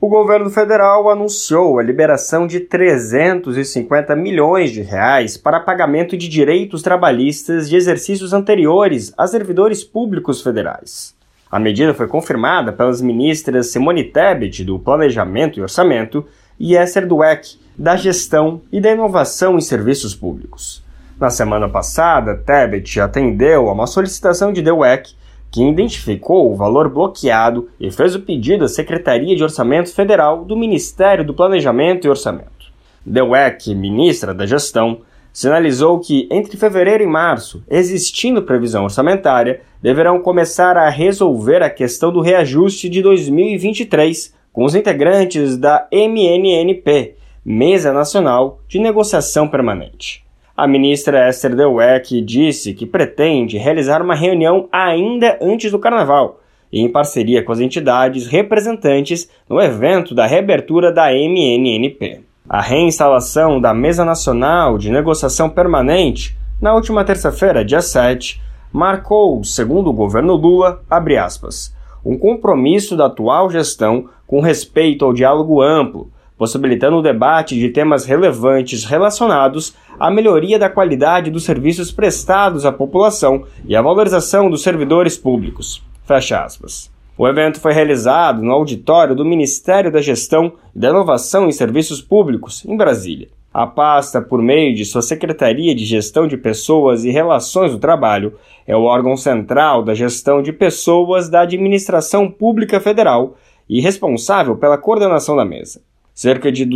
O governo federal anunciou a liberação de 350 milhões de reais para pagamento de direitos trabalhistas de exercícios anteriores a servidores públicos federais. A medida foi confirmada pelas ministras Simone Tebet, do Planejamento e Orçamento, e Esther Dweck, da Gestão e da Inovação em Serviços Públicos. Na semana passada, Tebet atendeu a uma solicitação de Dweck, que identificou o valor bloqueado e fez o pedido à Secretaria de Orçamento Federal do Ministério do Planejamento e Orçamento. Dweck, ministra da Gestão, sinalizou que, entre fevereiro e março, existindo previsão orçamentária, deverão começar a resolver a questão do reajuste de 2023 com os integrantes da MNNP, Mesa Nacional de Negociação Permanente. A ministra Esther Dweck disse que pretende realizar uma reunião ainda antes do Carnaval, em parceria com as entidades representantes no evento da reabertura da MNNP. A reinstalação da Mesa Nacional de Negociação Permanente, na última terça-feira, dia 7, marcou, segundo o governo Lula, abre aspas, um compromisso da atual gestão com respeito ao diálogo amplo, possibilitando o debate de temas relevantes relacionados à melhoria da qualidade dos serviços prestados à população e à valorização dos servidores públicos. Fecha aspas. O evento foi realizado no auditório do Ministério da Gestão e da Inovação em Serviços Públicos, em Brasília. A pasta, por meio de sua Secretaria de Gestão de Pessoas e Relações do Trabalho, é o órgão central da gestão de pessoas da Administração Pública Federal e responsável pela coordenação da mesa. Cerca de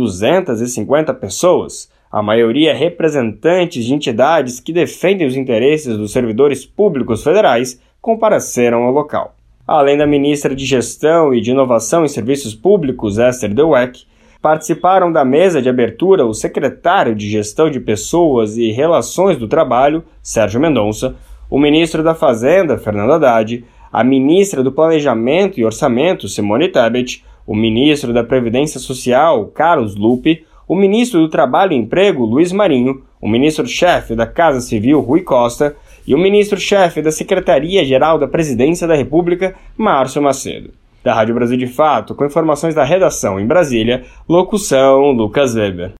250 pessoas, a maioria representantes de entidades que defendem os interesses dos servidores públicos federais, compareceram ao local. Além da ministra de Gestão e de Inovação em Serviços Públicos, Esther Dweck, participaram da mesa de abertura o secretário de Gestão de Pessoas e Relações do Trabalho, Sérgio Mendonça, o ministro da Fazenda, Fernando Haddad, a ministra do Planejamento e Orçamento, Simone Tebet, o ministro da Previdência Social, Carlos Lupe, o ministro do Trabalho e Emprego, Luiz Marinho, o ministro-chefe da Casa Civil, Rui Costa, e o ministro-chefe da Secretaria-Geral da Presidência da República, Márcio Macedo. Da Rádio Brasil de Fato, com informações da redação em Brasília, locução Lucas Weber.